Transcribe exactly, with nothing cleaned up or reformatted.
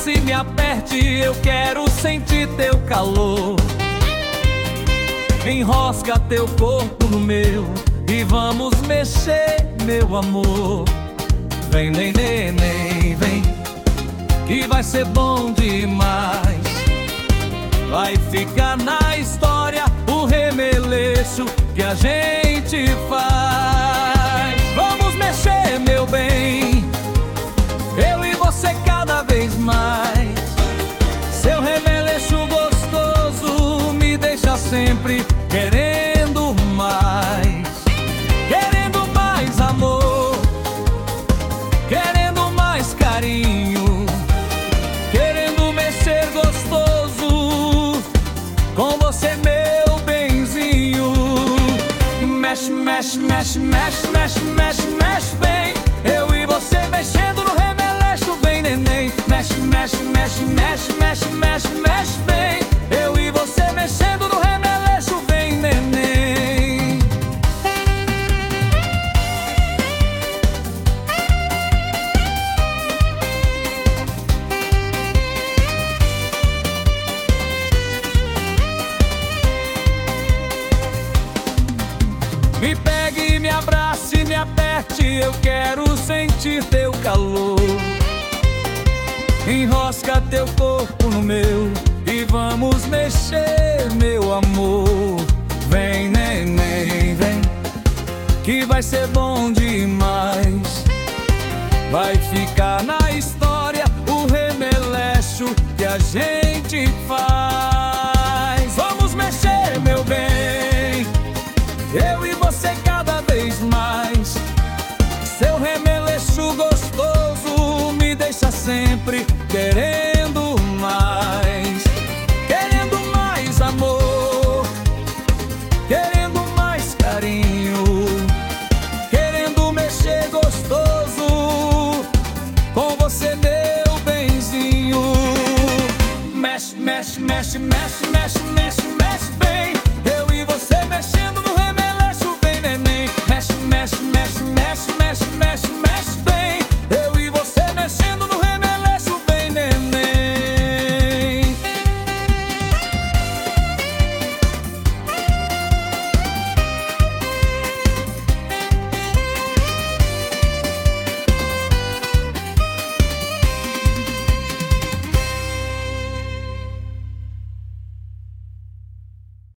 abrace, me aperte, eu quero sentir teu calor. Enrosca teu corpo no meu e vamos mexer, meu amor. Vem, neném, neném, vem, que vai ser bom demais. Vai ficar na história o remeleixo que a gente faz. Vamos mexer, meu bem, eu e você cada vez mais. Seu remeleixo gostoso me deixa sempre querendo mais. Querendo mais amor, querendo mais carinho, querendo mexer gostoso com você, meu benzinho. Mexe, mexe, mexe, mexe, mexe, mexe, mexe bem, eu e você mexendo no remeleixo. Vem, neném, mexe, mexe, mexe, mexe, mexe, mexe, mexe bem, eu e você mexendo no remeleixo. Vem, neném. Me pegue, me abrace, me aperte, eu quero sentir teu calor. Enrosca teu corpo no meu e vamos mexer, meu amor. Vem, neném, vem, que vai ser bom demais. Vai ficar na história o remeleixo que a gente faz. Vamos mexer, meu bem, eu e você cada vez mais. Seu remeleixo gostoso me deixa sempre querendo mais. Querendo mais amor, querendo mais carinho, querendo mexer gostoso com você, meu benzinho. Mexe, mexe, mexe, mexe, mexe, mexe, mexe bem, eu e você mexendo